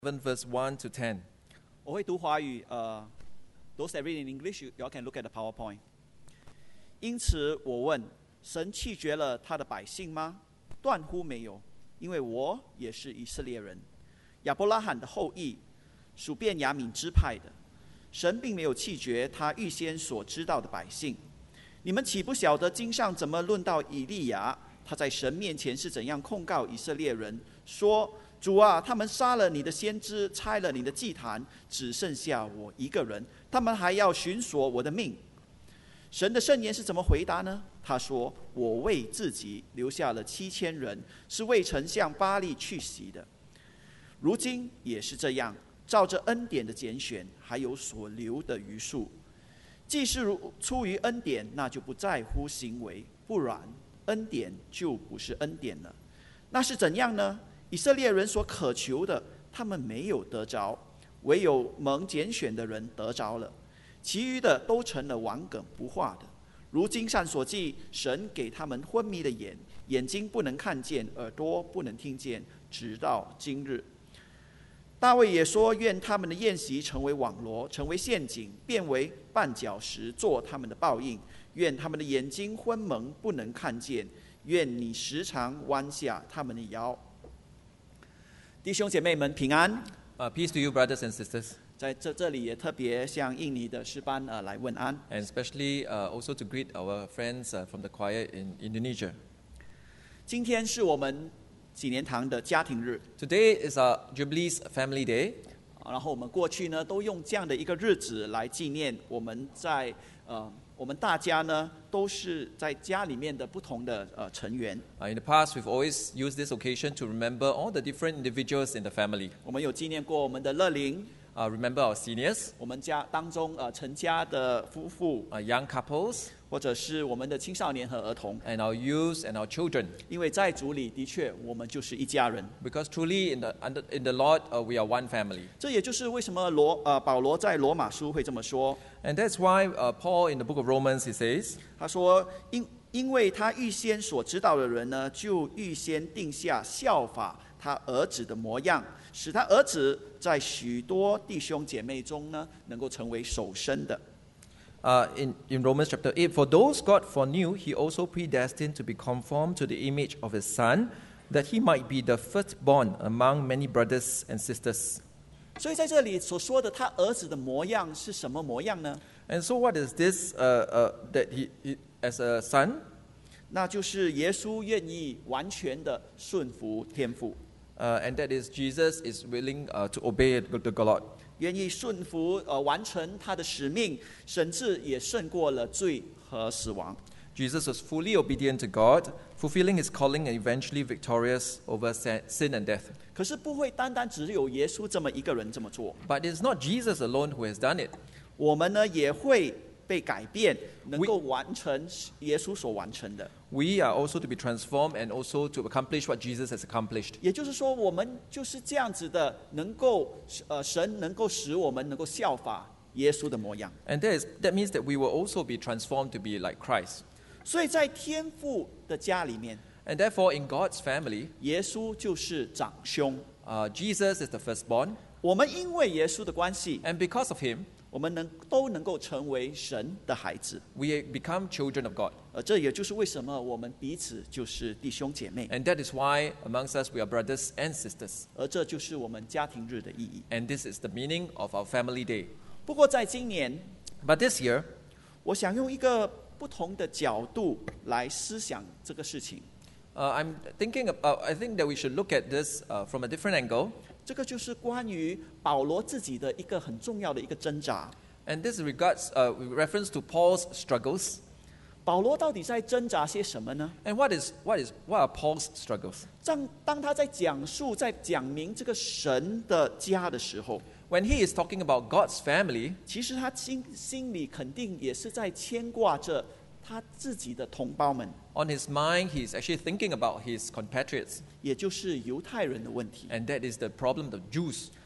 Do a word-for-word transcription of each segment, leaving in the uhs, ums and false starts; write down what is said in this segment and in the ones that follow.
verse one to ten. 我会读华语，呃 those that read in English, you all can look at the PowerPoint. 因此我问，神弃绝了他的百姓吗？断乎没有，因为我也是以色列人，亚伯拉罕的后裔，属便雅悯支派的。神并没有弃绝他预先所知道的百姓。你们岂不晓得经上怎么论到以利亚？他在神面前是怎样控告以色列人，说：主啊，他们杀了你的先知，拆了你的祭坛，只剩下我一个人，他们还要寻索我的命。神的圣言是怎么回答呢？他说：我为自己留下了七千人，是为丞相巴力去洗的。如今也是这样，照着恩典的拣选，还有所留的余数。既是如出于恩典，那就不在乎行为，不然恩典就不是恩典了。那是怎样呢？以色列人所渴求的，他们没有得着，唯有蒙拣选的人得着了，其余的都成了顽梗不化的。如经上所记，神给他们昏迷的眼，眼睛不能看见，耳朵不能听见，直到今日。大卫也说：愿他们的宴席成为网罗，成为陷阱，变为绊脚石，做他们的报应。愿他们的眼睛昏蒙，不能看见。愿你时常弯下他们的腰。弟兄姐妹们平安。 Uh, peace to you, brothers and sisters. 在这这里也特别向印尼的诗班呃来问安。 And especially uh, also to greet our friends uh, from the choir in Indonesia. 今天是我们纪念堂的家庭日。 Today is our Jubilee's Family Day. 然后我们过去呢都用这样的一个日子来纪念我们在呃我们大家呢都是在家里面的不同的呃成员。 Uh, in the past, we've always used this occasion to remember all the different individuals in the family. 我们有纪念过我们的乐龄， Uh, remember our seniors, 我们家当中呃成家的夫妇， our young couples, 或者是我们的青少年和儿童。 and our youths and our children. 因为在主里的确我们就是一家人。 Because truly in the, under, in the Lord, uh, we are one family. 这也就是为什么罗呃保罗在罗马书会这么说。 And that's why uh, Paul in the book of Romans, he says, 他说因因为他预先所知道的人呢，就预先定下效法他儿子的模样，使他儿子在许多弟兄姐妹中呢，能够成为首生的。 Uh, in, in Romans chapter eight, for those God foreknew, he also predestined to be conformed to the image of his Son, that he might be the firstborn among many brothers and sisters. 所以在这里所说的他儿子的模样是什么模样呢？ And so what is this uh, uh, that he, he, as a son? 那就是耶稣愿意完全的顺服天父， Uh, and that is Jesus is willing uh, to obey the God. 愿意顺服呃完成他的使命，甚至也胜过了罪和死亡。 Jesus was fully obedient to God, fulfilling his calling and eventually victorious over sin and death. 可是不会单单只有耶稣这么一个人这么做， But it's not Jesus alone who has done it. 我们呢也会被改变，能够完成耶稣所完成的。 We are also to be transformed and also to accomplish what Jesus has accomplished. 也就是说，我们就是这样子的，能够呃神能够使我们能够效法耶稣的模样。 And that, is, that means that we will also be transformed to be like Christ. 所以在天父的家里面， And therefore, in God's family, 耶稣就是长兄。 uh, Jesus is the firstborn. 我们因为耶稣的关系， And because of him, 我们能都能够成为神的孩子。 we become children of God. 呃，这也就是为什么我们彼此就是弟兄姐妹， And that is why amongst us we are brothers and sisters. 而这就是我们家庭日的意义。 And this is the meaning of our family day. 不过在今年， But this year, 我想用一个不同的角度来思想这个事情。 uh, I'm thinking about, I think that we should look at this uh, from a different angle. 这个就是关于保罗自己的一个很重要的一个挣扎。 And this regards, uh, with reference to Paul's struggles. 保罗到底在挣扎些什么呢？ And what is, what is, what are Paul's struggles? 当当他在讲述、在讲明这个神的家的时候， When he is talking about God's family, 其实他心心里肯定也是在牵挂着他自己的同胞们， on his mind, he's actually thinking about his compatriots. 也就是犹太人的问题。 And that is the problem of Jews.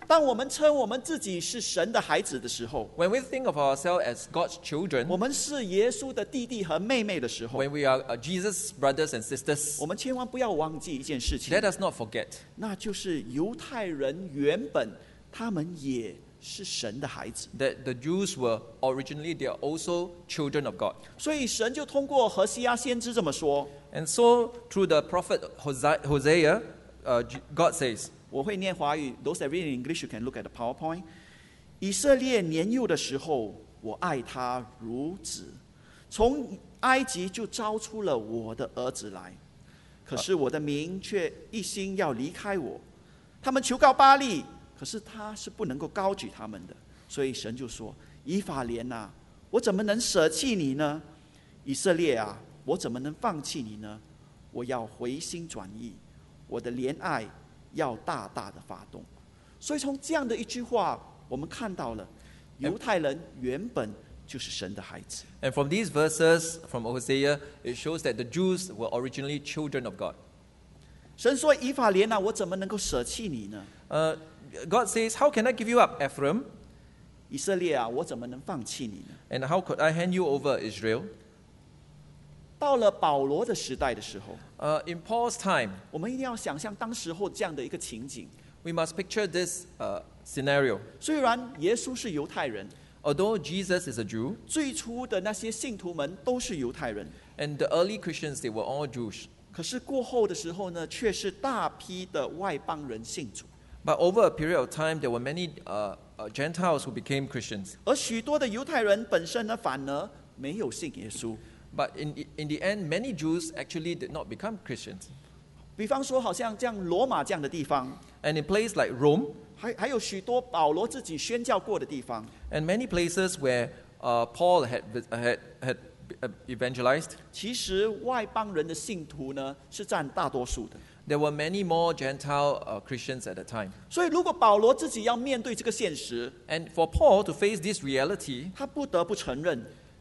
当我们称我们自己是神的孩子的时候， When we think of ourselves as God's children, 我们是耶稣的弟弟和妹妹的时候， when we are uh, Jesus' brothers and sisters, 我们千万不要忘记一件事情， let us not forget 那就是犹太人原本他们也是神的孩子， that the Jews were originally, they are also children of God. 所以神就通过何西阿先知这么说。 And so, through the prophet Hosea, Hosea uh, God says, 我会念华语 ，Those that read in English, you can look at the PowerPoint. 以色列年幼的时候，我爱他如子，从埃及就招出了我的儿子来。可是我的民却一心要离开我，他们求告巴力，可是他是不能够高举他们的。所以神就说：以法莲啊，我怎么能舍弃你呢？以色列啊，我怎么能放弃你呢？我要回心转意，我的怜爱要大大的发动。所以从这样的一句话，我们看到了犹太人原本就是神的孩子。 and from these verses from Hosea, it shows that the Jews were originally children of God. 神说：以法莲啊，我怎么能够舍弃你呢？ Uh, God says, how can I give you up, Ephraim? 以色列啊，我怎么能放弃你呢？ And how could I hand you over, Israel? 到了保罗的时代的时候， Uh, in Paul's time, 我们一定要想象当时候这样的一个情景。 we must picture this uh, scenario. 虽然耶稣是犹太人， Although Jesus is a Jew, 最初的那些信徒们都是犹太人， and the early Christians, they were all Jewish. 可是过后的时候呢，却是大批的外邦人信主， But over a period of time, there were many uh, uh, Gentiles who became Christians. 而许多的犹太人本身呢，反而没有信耶稣。 But in, in the end, many Jews actually did not become Christians. 比方说，好像这样罗马这样的地方， And in places like Rome, 还还有许多保罗自己宣教过的地方， and many places where uh, Paul had, had, had evangelized, 其实外邦人的信徒呢是占大多数的。 there were many more Gentile uh, Christians at the time. 所以，如果保罗自己要面对这个现实， And for Paul to face this reality, 他不得不承认，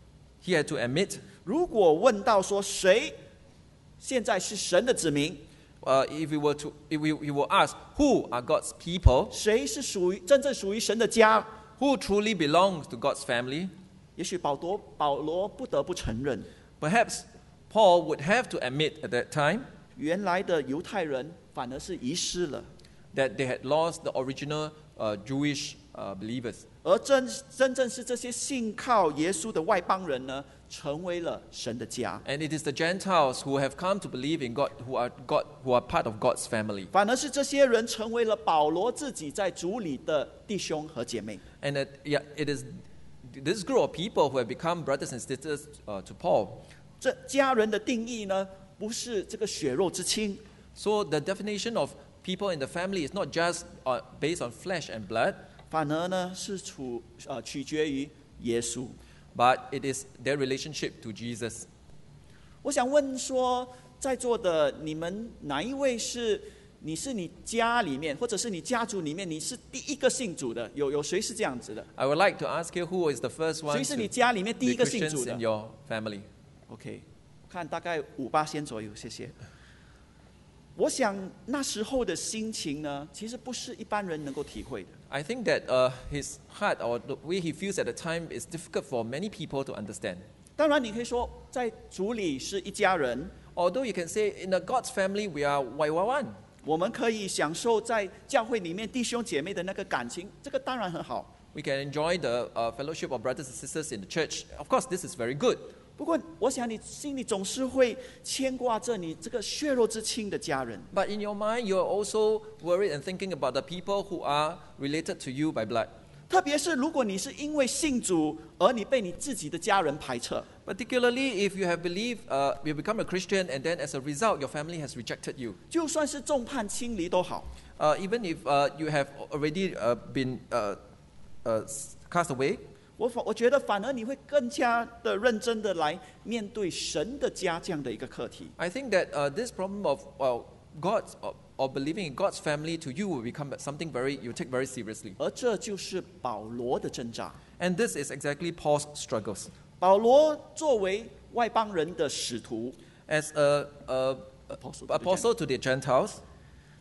he had to admit, 如果问到说谁现在是神的子民， uh, if we were to, if we, we were asked, who are God's people, 谁是属于真正属于神的家， who truly belongs to God's family, 也许保罗保罗不得不承认， perhaps Paul would have to admit at that time 原来的犹太人反而是遗失了， that they had lost the original uh, Jewish uh, believers. 而真真正是这些信靠耶稣的外邦人呢，成为了神的家。 And it is the Gentiles who have come to believe in God, who are God, who are part of God's family. 反而是这些人成为了保罗自己在主里的弟兄和姐妹。 And it, yeah, it is this group of people who have become brothers and sisters uh, to Paul. 这家人的定义呢，不是这个血肉之亲， So the definition of people in the family is not just uh, based on flesh and blood, 反而呢是处呃取决于耶稣。 but it is their relationship to Jesus. 我想问说，在座的你们哪一位是你是你家里面，或者是你家族里面，你是第一个信主的？有有谁是这样子的？ I would like to ask you who is the first one 谁是你 to 家里面第 be 一个信主 Christians 的 in your family? ？OK， 看大概五八仙左右，谢谢。我想那时候的心情呢，其实不是一般人能够体会的。 I think that uh, his heart or the way he feels at the time is difficult for many people to understand. 当然，你可以说在主里是一家人， Although you can say in the God's family we are one. 我们可以享受在教会里面弟兄姐妹的那个感情，这个当然很好。 We can enjoy the uh, fellowship of brothers and sisters in the church. Of course, this is very good. 不过，我想你心里总是会牵挂着你这个血肉之亲的家人。 But in your mind, you're also worried and thinking about the people who are related to you by blood. 特别是如果你是因为信主而你被你自己的家人排斥， Particularly if you have believed, uh, you become a Christian, and then as a result, your family has rejected you. 就算是众叛亲离都好， Uh, even if uh, you have already uh, been uh, uh, cast away, 我反我觉得反而你会更加的认真的来面对神的家这样的一个课题。 I think that uh, this problem of uh, God's or, or believing in God's family to you will become something very you take very seriously. 而这就是保罗的挣扎。 And this is exactly Paul's struggles. 保罗作为外邦人的使徒， As a, a Apostle to the apostle to the Gentiles,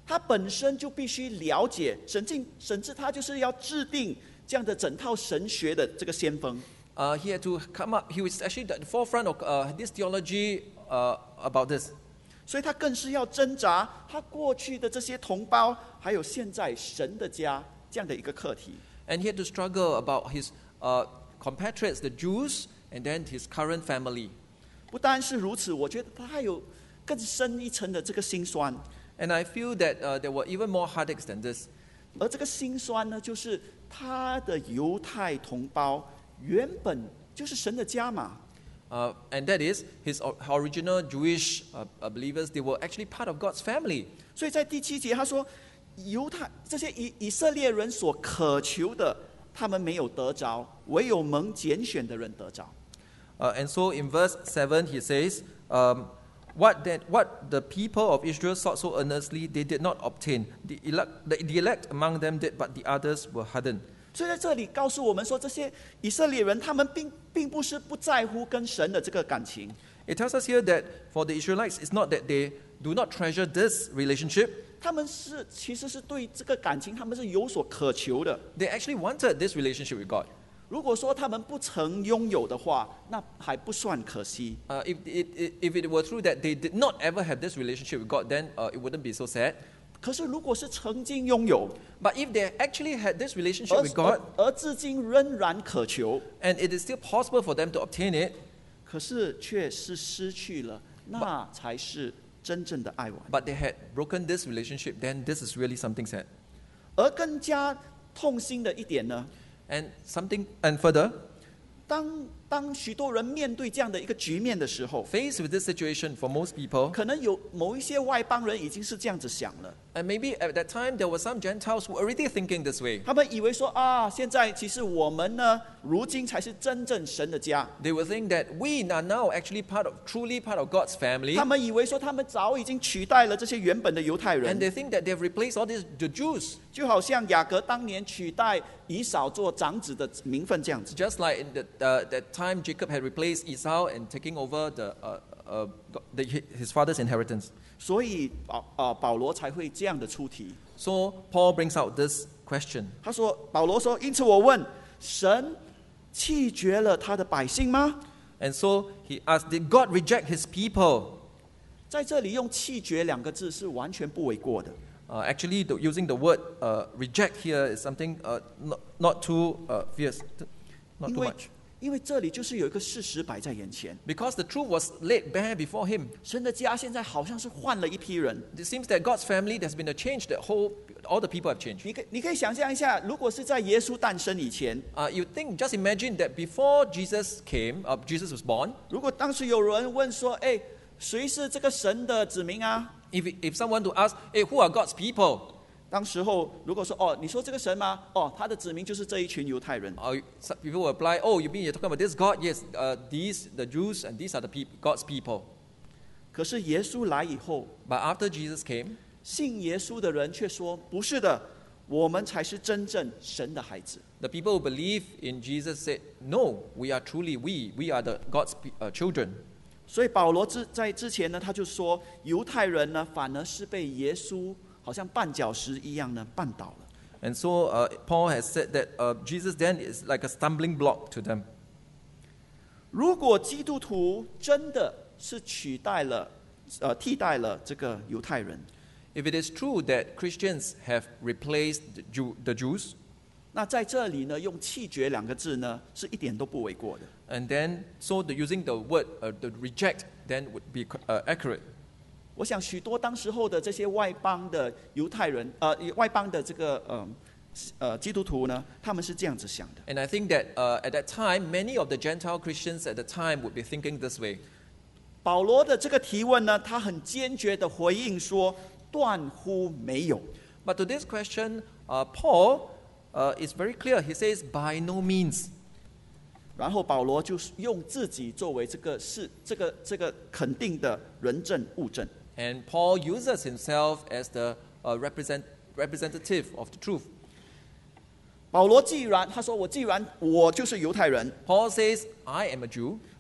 他本身就必须了解神经，甚至他就是要制定这样的整套神学的这个先锋。 Uh, he had to come up, he was actually at the forefront of uh, this theology uh, about this. 所以他更是要挣扎他过去的这些同胞，还有现在神的家这样的一个课题。 And he had to struggle about his uh, compatriots, the Jews, and then his current family. 不单是如此，我觉得他还有更深一层的这个辛酸。 And I feel that uh, there were even more heartaches than this. 而这个辛酸呢，就是他的犹太同胞原本就是神的家嘛。 Uh, and that is, his original Jewish uh, uh, believers, they were actually part of God's family. 所以在第七节他说，犹太这些以以色列人所渴求的，他们没有得着，唯有蒙拣选的人得着。 Uh, and so in verse seven he says, um, what, that, what the people of Israel sought so earnestly, they did not obtain. The elect, the, the elect among them did, but the others were hardened. 所以在这里告诉我们说，这些以色列人他们并并不是不在乎跟神的这个感情。 It tells us here that for the Israelites, it's not that they do not treasure this relationship. 他们是其实是对这个感情，他们是有所渴求的。 They actually wanted this relationship with God. 如果说他们不曾拥有的话，那还不算可惜。 Uh, if, it, it, if it were true that they did not ever have this relationship with God, then uh, it wouldn't be so sad. 可是如果是曾经拥有， But if they actually had this relationship 而 with God, 而而至今仍然渴求， and it is still possible for them to obtain it, 可是却是失去了，那才是真正的爱玩。 but they had broken this relationship, then this is really something sad. 而更加痛心的一点呢， And something, and further, 当当许多人面对这样的一个局面的时候， faced with this situation for most people, 可能有某一些外邦人已经是这样子想了， and maybe at that time there were some Gentiles who were already thinking this way. 他们以为说啊，现在其实我们呢，如今才是真正神的家。 They will think that we are now actually part of, truly part of God's family, 他们以为说他们早已经取代了这些原本的犹太 and 人， they think that they've replaced all these the Jews, 就好像雅各当年取代以扫做长子的名分这样子。 just like in the, uh, that time Jacob had replaced Esau and taking over the, uh, uh, the, his father's inheritance. 所以保啊保罗才会这样的出题。 So Paul brings out this question. 他说：“保罗说，因此我问，神弃绝了他的百姓吗？” And so he asked, did God reject his people? 在这里用弃绝两个字是完全不为过的。 Uh, actually, the, using the word uh, reject here is something uh, not, not too uh, fierce, not 因 too 为 much. 因为这里就是有一个事实摆在眼前， Because the truth was laid bare before him. 神的家现在好像是换了一批人。 It seems that God's family, there's been a change, that whole, all the people have changed. 你可你可以想象一下，如果是在耶稣诞生以前， Uh, you think, just imagine that before Jesus came, uh, Jesus was born, 如果当时有人问说：“哎，谁是这个神的子民啊 if, if someone to ask, hey, who are God's people?？” 当时候如果说：“哦，你说这个神吗？哦，他的子民就是这一群犹太人。” Uh, some people will reply, oh, you mean you're talking about this God? Yes, uh, these, the Jews, and these are the peop- God's people. 可是耶稣来以后， But after Jesus came, 信耶稣的人却说：“不是的，我们才是真正神的孩子。” the people who believe in Jesus said, no, we are truly, we, we are the God's pe- uh, children. 所以保罗之在之前呢，他就说犹太人呢，反而是被耶稣好像绊脚石一样呢绊倒了。 And so uh, Paul has said that uh, Jesus then is like a stumbling block to them. 如果基督徒真的是取代了、呃替代了这个犹太人， If it is true that Christians have replaced the, Jew, the Jews, 那在这里呢，用弃绝两个字呢，是一点都不为过的。 and then so the, using the word uh, the reject then would be uh, accurate. 我想许多当时候的这些外邦的犹太人，呃，外邦的这个呃呃基督徒呢，他们是这样子想的。 And I think that uh, at that time, many of the Gentile Christians at the time would be thinking this way. 保罗的这个提问呢，他很坚决的回应说：“断乎没有。” But to this question, uh, Paul uh, is very clear. He says, by no means. 然后保罗就用自己作为这个是这个这个肯定的人证物证。 And Paul uses himself as the uh, represent, representative of the truth. 保罗既然他说我既然我就是犹太人， Paul says, I am a Jew.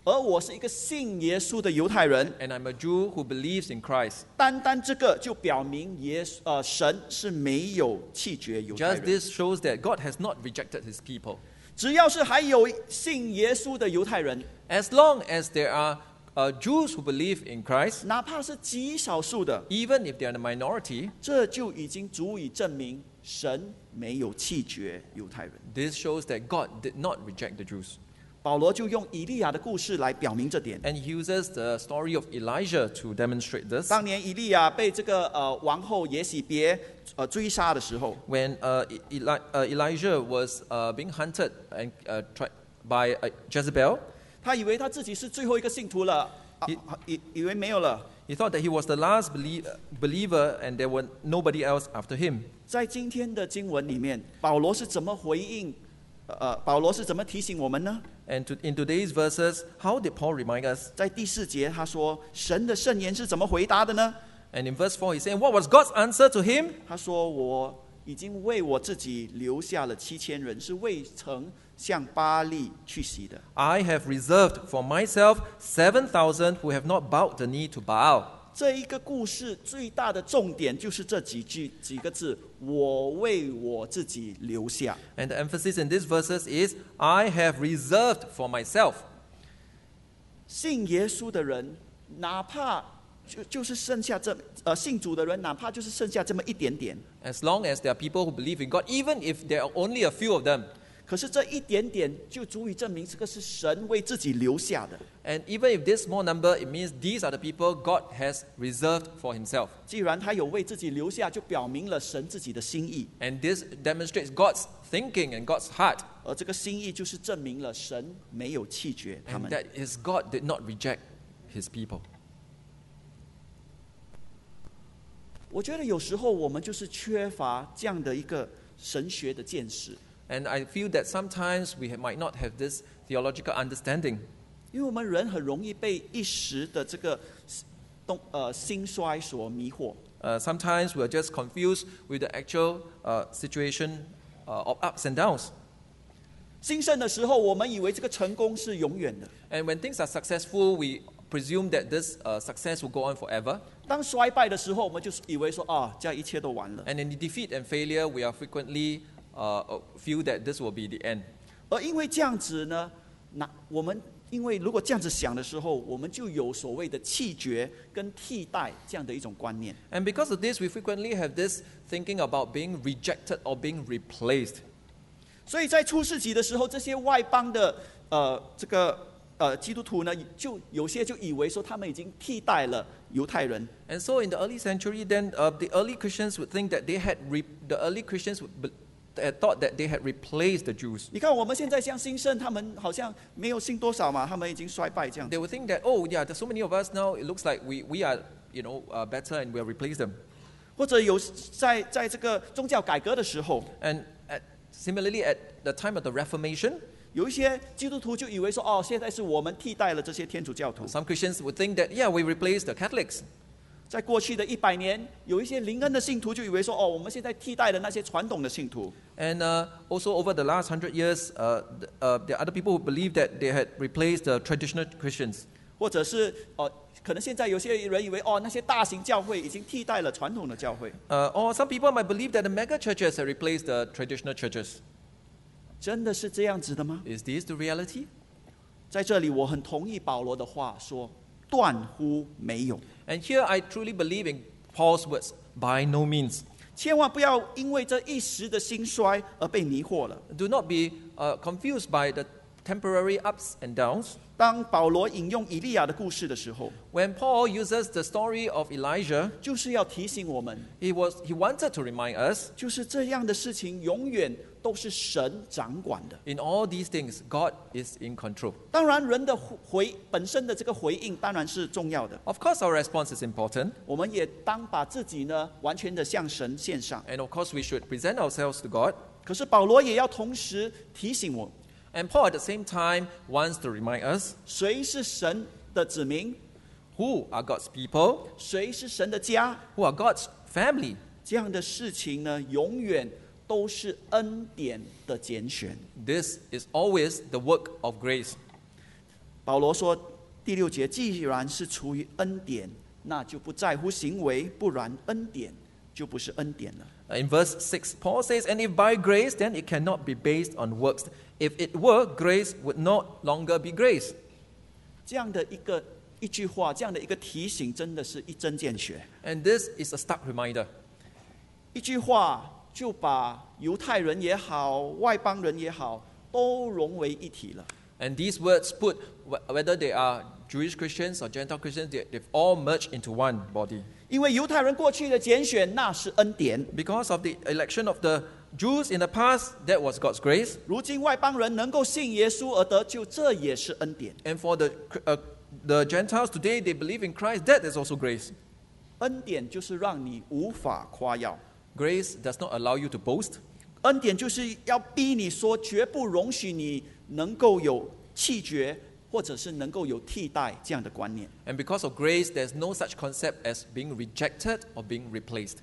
而我是一个信耶稣的犹太人， and I'm a Jew who believes in Christ. 单单这个就表明耶稣呃神是没有弃绝犹太 Just 人。 this shows that God has not rejected his people. 只要是还有信耶稣的犹太人， As long as there are uh, Jews who believe in Christ, 哪怕是极少数的， even if they are the minority, 这就已经足以证明神没有弃绝犹太人。 this shows that God did not reject the Jews. 保罗就用以利亚的故事来表明这点。 And he uses the story of Elijah to demonstrate this. 当年以利亚被这个呃王后耶洗别呃追杀的时候， When uh, Eli- uh, Elijah was uh, being hunted and uh, tried by uh, Jezebel, 他以为他自己是最后一个信徒了，啊以啊以以为没有了。 he thought that he was the last belie- believer and there were nobody else after him. 在今天的经文里面，保罗是怎么回应？呃，保罗是怎么提醒我们呢？ And to, in today's verses, how did Paul remind us? 在第四节他说，神的圣言是怎么回答的呢？ And in verse four, he's saying, what was God's answer to him? 他说：“我已经为我自己留下了七千人，是未曾向巴利去洗的。 I have reserved for myself seven thousand who have not bowed the knee to Baal. ” 这一个故事最大的重点就是这几句几个字：“我为我自己留下。” And the emphasis in these verses is, I have reserved for myself. 信耶稣的人，哪怕就就是剩下这呃信主的人，哪怕就是剩下这么一点点， As long as there are people who believe in God, even if there are only a few of them, 可是这一点点就足以证明这个是神为自己留下的。 and even if this small number, it means these are the people God has reserved for himself. 既然他有为自己留下，就表明了神自己的心意， And this demonstrates God's thinking and God's heart. 而这个心意就是证明了神没有弃绝他 And 们。 that is God did not reject his people. 我觉得有时候我们就是缺乏这样的一个神学的见识， And I feel that sometimes we have, might not have this theological understanding. 因为我们人很容易被一时的这个动呃兴衰所迷惑。 Uh, sometimes we are just confused with the actual uh, situation uh, of ups and downs. 兴盛的时候，我们以为这个成功是永远的； And when things are successful, we presume that this uh, success will go on forever. 当衰败的时候，我们就以为说啊，这样一切都完了。 And in the defeat and failure, we are frequently uh, feel that this will be the end. 而因为这样子呢，那我们因为如果这样子想的时候，我们就有所谓的弃绝跟替代这样的一种观念。 And because of this, we frequently have this thinking about being rejected or being replaced. 所以在出世纪的时候，这些外邦的呃这个呃基督徒呢，就有些就以为说他们已经替代了犹太人。 And so in the early century, then uh, the early Christians would think that they had re- the early Christians would be- had thought that they had replaced the Jews. 你看我们现在像兴盛，他们好像没有信多少嘛，他们已经衰败这样。 They would think that, oh yeah, there's so many of us now, it looks like we, we are, you know, uh, better and we'll replace them. 或者有在在这个宗教改革的时候， And at, similarly, at the time of the Reformation, 有一些基督徒就以为说，哦，现在是我们替代了这些天主教徒。 some Christians would think that, yeah, we replaced the Catholics. 在过去的一百年，有一些灵恩的信徒就以为说，哦，我们现在替代了那些传统的信徒。 And uh, also over the last hundred years, uh, th- uh, there are other people who believe that they had replaced the traditional Christians. 或者是哦，可能现在有些人以为哦，那些大型教会已经替代了传统的教会。 Uh, or some people might believe that the mega churches have replaced the traditional churches. 真的是这样子的吗？ Is this the reality? 在这里，我很同意保罗的话说，断乎没有。 And here I truly believe in Paul's words, by no means. 千万不要因为这一时的兴衰而被迷惑了。 Do not be uh, confused by the temporary ups and downs. 当保罗引用以利亚的故事的时候， When Paul uses the story of Elijah, 就是要提醒我们， he, was, he wanted to remind us, 就是这样的事情永远都是神掌管的。 in all these things, God is in control. 当然，人的回本身的这个回应当然是重要的， Of course, our response is important. 我们也当把自己呢完全的向神献上。 And of course, we should present ourselves to God. 可是保罗也要同时提醒我， And Paul at the same time wants to remind us 谁是神的子民， who are God's people, 谁是神的家， who are God's family. 这样的事情呢，永远都是恩典的拣选。 This is always the work of grace. 保罗说第六节，既然是出于恩典，那就不在乎行为，不然恩典就不是恩典了。 In verse six, Paul says, "And if by grace, then it cannot be based on works. If it were, grace would no longer be grace." 这样的一个一句话，这样的一个提醒，真的是一针见血。 And this is a stark reminder. 一句话就把犹太人也好，外邦人也好，都融为一体了。 And these words put, whether they are Jewish Christians or Gentile Christians, they, they've all merged into one body. 因为犹太人过去的拣选，那是恩典； Because of the election of the Jews in the past, that was God's grace. 如今外邦人能够信耶稣而得救，这也是恩典。 And for the, uh, the Gentiles today, they believe in Christ, that is also grace. 恩典就是让你无法夸耀， Grace does not allow you to boast. 恩典就是要逼你说，绝不容许你能够有弃绝，或者是能够有替代这样的观念。 And because of grace, there's no such concept as being rejected or being replaced.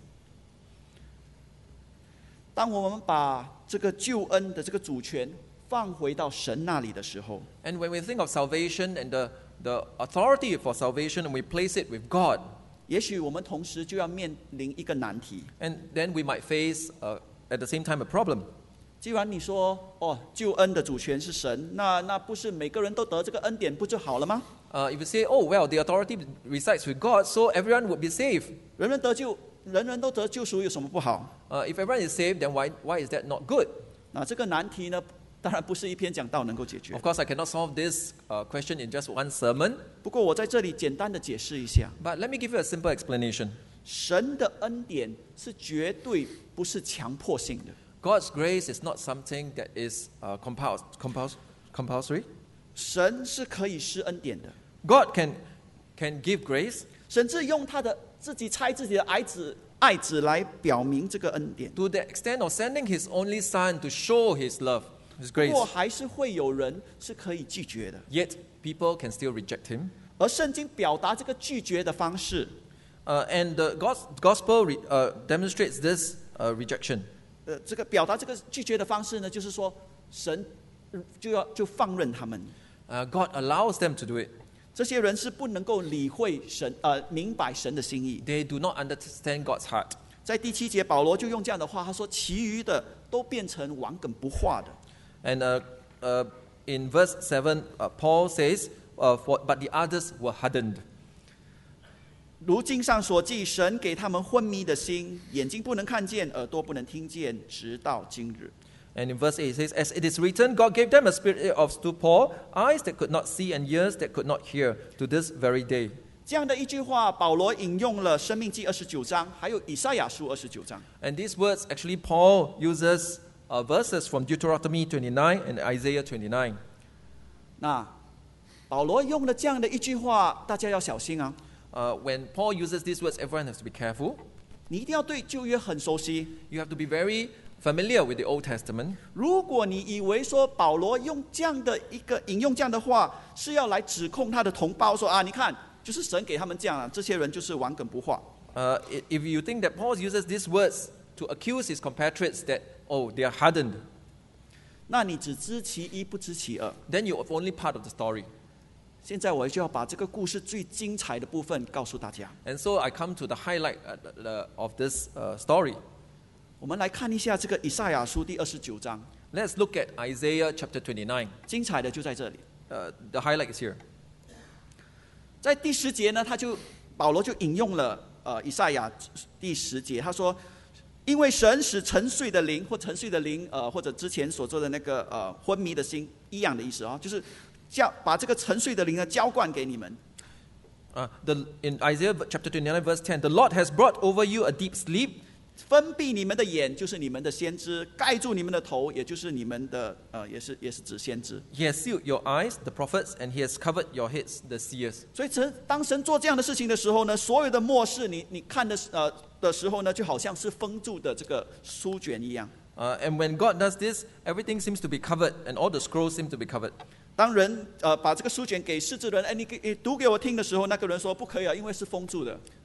当我们把这个救恩的这个主权放回到神那里的时候， And when we think of salvation and the, the authority for salvation, and we place it with God, 也许我们同时就要面临一个难题。 and then we might face, uh, at the same time, a problem. 既然你说哦，救恩的主权是神，那那不是每个人都得这个恩典不就好了吗？ Uh, if you say, oh, well, the authority resides with God, so everyone would be saved. 人人得救，人人都得救赎，有什么不好？ Uh, if everyone is saved, then why, why is that not good? 那这个难题呢，当然不是一篇讲道能够解决 Of。course, I cannot solve this uh, question in just one sermon, 不过我在这里简单的解释一下， but let me give you a simple explanation. 神的恩典是绝对不是强迫性的。 God's grace is not something that is uh, compuls- compuls- compulsory. 神是可以施恩典的， God can, can give grace 甚至用他的自己差自己的爱子爱子来表明这个恩典。 to the extent of sending His only Son to show His love, His 不 grace. 过还是会有人是可以拒绝的， Yet people can still reject Him. 而圣经表达这个拒绝的方式， Uh, and the God's gospel re, uh, demonstrates this uh, rejection. 呃，这个表达这个拒绝的方式呢，就是说神嗯就要就放任他们， Uh, God allows them to do it. 这些人是不能够理会神呃明白神的心意。 They do not understand God's heart. 在第七节，保罗就用这样的话，他说：“其余的都变成顽梗不化的。” And uh, uh, in verse seven, uh, Paul says, uh, for, but the others were hardened. 如经上所记，神给他们昏迷的心，眼睛不能看见，耳朵不能听见，直到今日。 And in verse eight it says, as it is written, God gave them a spirit of stupor, eyes that could not see and ears that could not hear, to this very day. 这样的一句话，保罗引用了《生命记》二十九章，还有以赛亚书二十九章。 And these words, actually, Paul uses uh, verses from Deuteronomy twenty-nine and Isaiah twenty-nine. 那保罗用了这样的一句话，大家要小心啊！ Uh, when Paul uses these words, everyone has to be careful. 你一定要对旧约很熟悉。 You have to be very familiar with the Old Testament. 如果你以为说保罗用这样的一个引用这样的话，是要来指控他的同胞说啊，你看，就是神给他们这样啊，这些人就是顽梗不化。 Uh, i- if you think that Paul uses these words to accuse his compatriots that, oh, they are hardened, 那你只知其一，不知其二。 then you're only part of the story. 现在我就要把这个故事最精彩的部分告诉大家。 And so I come to the highlight uh, the- the- of this uh, story. 我们来看一下这个以赛亚书第二十九章， Let's look at Isaiah chapter twenty-nine. 精彩的就在这里。 Uh, the highlight is here. 在第十节呢，他就保罗就引用了呃以赛亚第十节，他说：“因为神使沉睡的灵或沉睡的灵，呃或者之前所做的那个呃昏迷的心一样的意思啊，就是叫把这个沉睡的灵呢浇灌给你们。 Uh, the, in Isaiah chapter twenty-nine, verse ten, the Lord has brought over you a deep sleep. 封闭你们的眼，就是你们的先知；盖住你们的头，也就是你们的呃，也是也是指先知。 He has sealed your eyes, the prophets, and He has covered your heads, the seers. 所以神当神做这样的事情的时候呢，所有的末世你你看的呃的时候呢，就好像是封住的这个书卷一样。 Uh, and when God does this, everything seems to be covered, and all the scrolls seem to be covered. 当人呃把这个书卷给识字人，哎，你给你读给我听的时候，那个人说不可以啊，因为是封住的。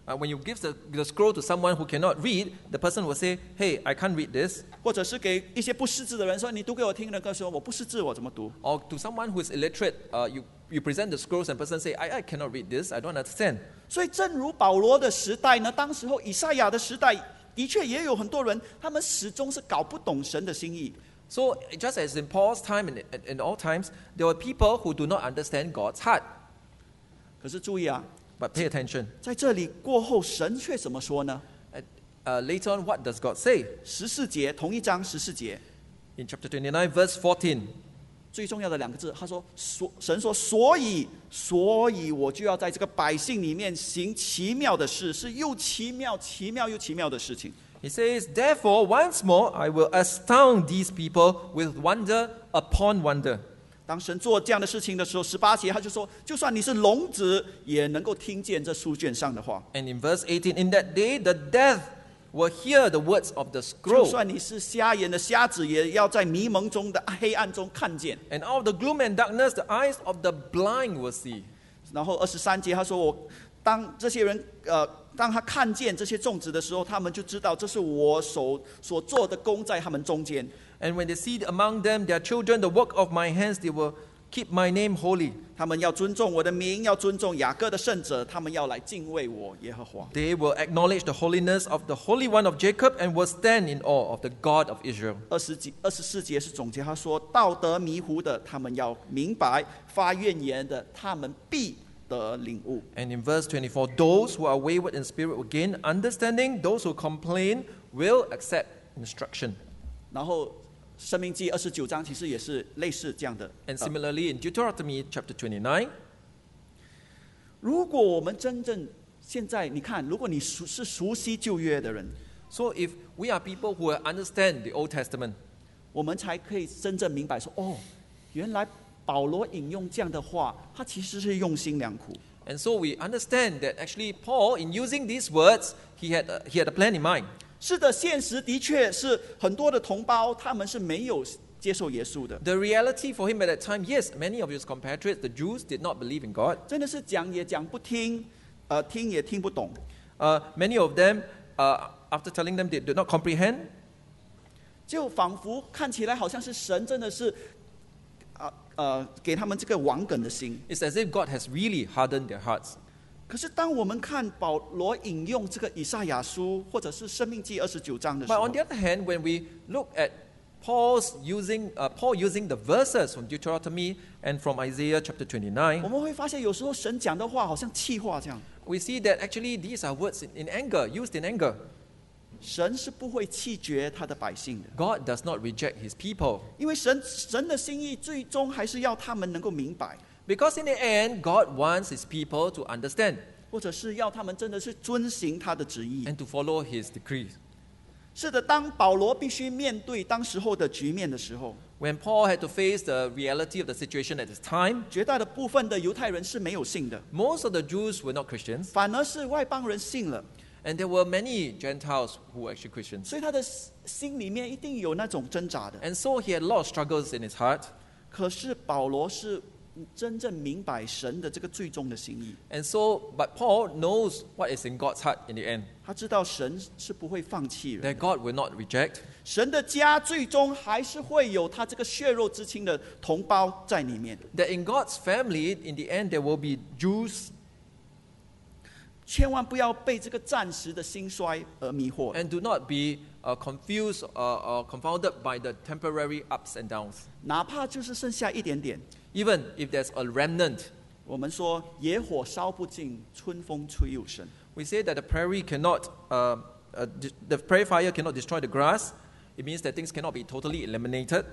Uh, when you give the, the scroll to someone who cannot read, the person will say, "Hey, I can't read this." 或者是给一些不识字的人说：“你读给我听。”那个说：“我不识字，我怎么读？” Or to someone who is illiterate, uh, you, you present the scrolls and person say, I, I cannot read this, I don't understand. 所以，正如保罗的时代呢，当时候以赛亚的时代，的确也有很多人，他们始终是搞不懂神的心意。 So just as in Paul's time and in, in all times, there were people who do not understand God's heart. 可是注意啊， But pay attention. 在这里过后，神却怎么说呢？ Uh, uh, later on, what does God say? 十四节，同一章十四节， In chapter twenty-nine, verse fourteen. 最重要的两个字，他说：“所神说，所以，所以我就要在这个百姓里面行奇妙的事，是又奇妙、奇妙又奇妙的事情。” He says, "Therefore, once more, I will astound these people with wonder upon wonder." 当神做这样的事情的时候，十八节他就说：“就算你是聋子，也能够听见这书卷上的话。” And in verse eighteen, in that day, the deaf will hear the words of the 就 scroll. 算你是瞎眼的瞎子，也要在迷蒙中的黑暗中看见。 And out of the gloom and darkness, the eyes of the blind will see. 然后二十三节他说：“我当这些人呃，当他看见这些种子的时候，他们就知道这是我手所做的工在他们中间。” And when they see among them their children, the work of my hands, they will keep my name holy. 他们要尊重我的名，要尊重雅各的圣者，他们要来敬畏我耶和华。 They will acknowledge the holiness of the Holy One of Jacob and will stand in awe of the God of Israel. 二十几、二十四节是总结，他说：“道德迷糊的，他们要明白；发怨言的，他们必得领悟。” And in verse twenty-four, those who are wayward in spirit will gain understanding. Those who complain will accept instruction. 然后申命记二十九章其实也是类似这样的。 And similarly, in Deuteronomy chapter twenty-nine, 如果我们真正现在你看，如果你熟是熟悉旧约的人， so if we are people who understand the Old Testament, 我们才可以真正明白说：哦，原来保罗引用这样的话，他其实是用心良苦。 and so we understand that actually Paul, in using these words, he had a, he had a plan in mind. 是的，现实的确是很多的同胞他们是没有接受耶稣的， The reality for him at that time, yes, many of his compatriots, the Jews, did not believe in God. 真的是讲也讲不听，呃，听也听不懂。 Uh, many of them, uh, after telling them, they did not comprehend. 就仿佛看起来好像是神真的是，啊呃，给他们这个顽梗的心。 It's as if God has really hardened their hearts. 可是当我们看保罗引用这个以赛亚书或者是申命记二十九章的时 But 候 on，the other hand, when we look at Paul's using, uh, Paul using the verses from Deuteronomy and from Isaiah chapter 我 twenty-nine, 们会发现有时候神讲的话好像气话这样。 we see that actually these are words in, in anger, used in anger. 神是不会弃绝他的百姓的， God does not reject his people. 因为神神的心意最终还是要他们能够明白， Because in the end, God wants his people to understand 或者是要他们真的是遵行他的旨意。 and to follow his decrees. 是的，当保罗必须面对当时候的局面的时候， When Paul had to face the reality of the situation at his time, 绝大的部分的犹太人是没有信的， most of the Jews were not Christians, 反而是外邦人信了， and there were many Gentiles who were actually Christians. 所以他的心里面一定有那种挣扎的。 And so he had a lot of struggles in his heart. 可是保罗是真正明白神的这个最终的心意， And so, but Paul knows what is in God's heart in the end, 他知道神是不会放弃人， that God will not reject. 神的家最终还是会有他这个血肉之亲的同胞在里面。 That in God's family, in the end, there will be Jews, 千万不要被这个暂时的兴衰而迷惑。 and do not be uh, confused uh, or confounded by the temporary ups and downs. 哪怕就是剩下一点点， Even if there's a remnant, 我们说野火烧不尽，春风吹又生。 we say that the prairie cannot, uh, uh, de- the prairie fire cannot destroy the grass. It means that things cannot be totally eliminated.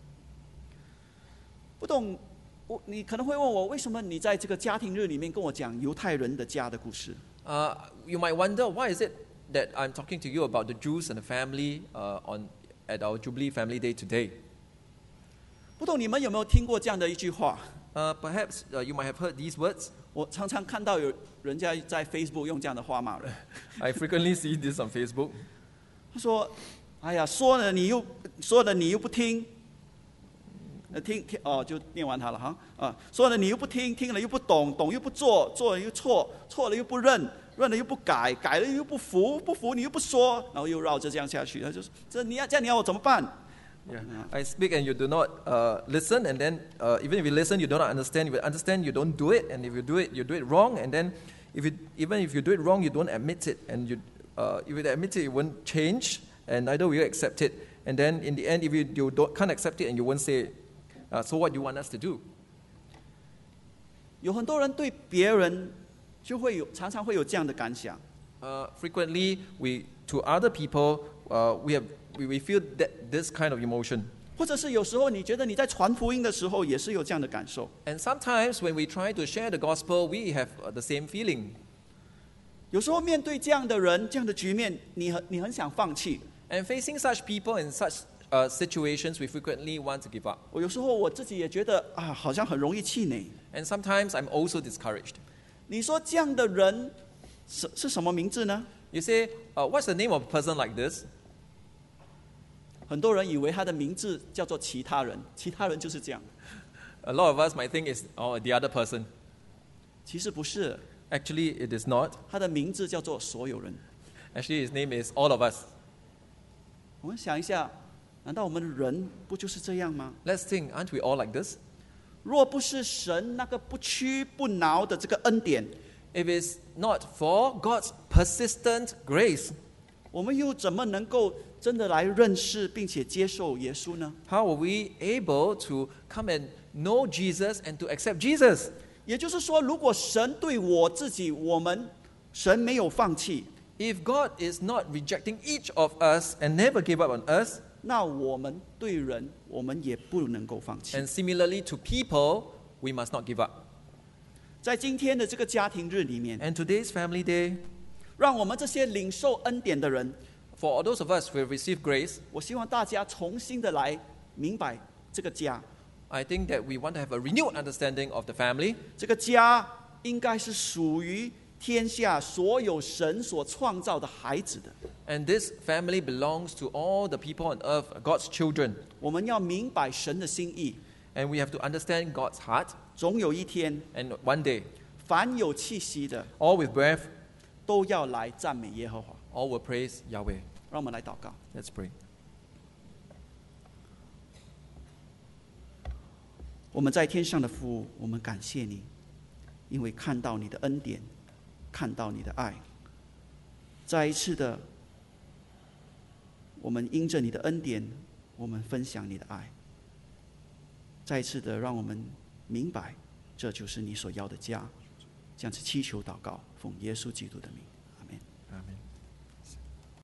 不懂，我你可能会问我，为什么你在这个家庭日里面跟我讲犹太人的家的故事？ Uh, you might wonder, why is it that I'm talking to you about the Jews and the family uh, on at our Jubilee Family Day today? 不懂你们有没有听过这样的一句话？ Uh, perhaps uh, you might have heard these words. 我常常看到有人家在 Facebook 用这样的话骂人， I frequently see this on Facebook. 他说：“哎呀，说了你又说了你又不听，呃听听哦就念完它了哈啊，说了你又不听，听了又不懂，懂又不做，做了又错，错了又不认， 认了又不改，改了又不服，不服你又不说，然后又绕着这样下去，他就说这你要这样你要我怎么办？ Yeah. I speak and you do not uh, listen, and then uh, even if you listen, you do not understand. If you understand, you don't do it, and if you do it, you do it wrong. And then, if you even if you do it wrong, you don't admit it, and you uh, if you admit it, you won't change, and neither will you accept it. And then, in the end, if you, you don't, can't accept it, and you won't say, uh, so what do you want us to do? 有很多人对别人就会有常常会有这样的感想。 Uh, frequently, we to other people, uh, we have we, we feel that this kind of emotion. 或者是有时候你觉得你在传福音的时候也是有这样的感受。 And sometimes when we try to share the gospel, we have uh, the same feeling. 有时候面对这样的人、这样的局面，你很你很想放弃。 And facing such people in such uh, situations, we frequently want to give up. 我有时候我自己也觉得啊，好像很容易气馁。 And sometimes I'm also discouraged. 你说这样的人是是什么名字呢？ You say, uh, what's the name of a person like this? 很多人以为他的名字叫做其他人，其他人就是这样。 A lot of us might think it's oh, the other person. 其实不是， Actually, it is not. 他的名字叫做所有人。 Actually, his name is all of us. 我们想一下，难道我们的人不就是这样吗？ Let's think, aren't we all like this? 若不是神那个不屈不挠的这个恩典， If it's not for God's persistent grace, 我们又怎么能够真的来认识并且接受耶稣呢？ how are we able to come and know Jesus and to accept Jesus? 也就是说，如果神对我自己，我们神没有放弃， If God is not rejecting each of us and never gave up on us, 那我们对人，我们也不能够放弃。 and similarly to people, we must not give up. 在今天的这个家庭日里面， And today's Family Day, 让我们这些领受恩典的人， for all those of us who have received grace, 我希望大家重新的来明白这个家， I think that we want to have a renewed understanding of the family. 这个家应该是属于天下所有神所创造的孩子的。 And this family belongs to all the people on earth, God's children. 我们要明白神的心意， And we have to understand God's heart. 总有一天， And one day, 凡有气息的 all with breath, 都要来赞美耶和华。 all will praise Yahweh. 让我们来祷告。 Let's pray. 我们在天上的父，我们感谢你，因为看到你的恩典，看到你的爱。再一次的，我们因着你的恩典，我们分享你的爱。再一次的，让我们明白，这就是你所要的家。这样子祈求祷告，奉耶稣基督的名，阿门。 Amen.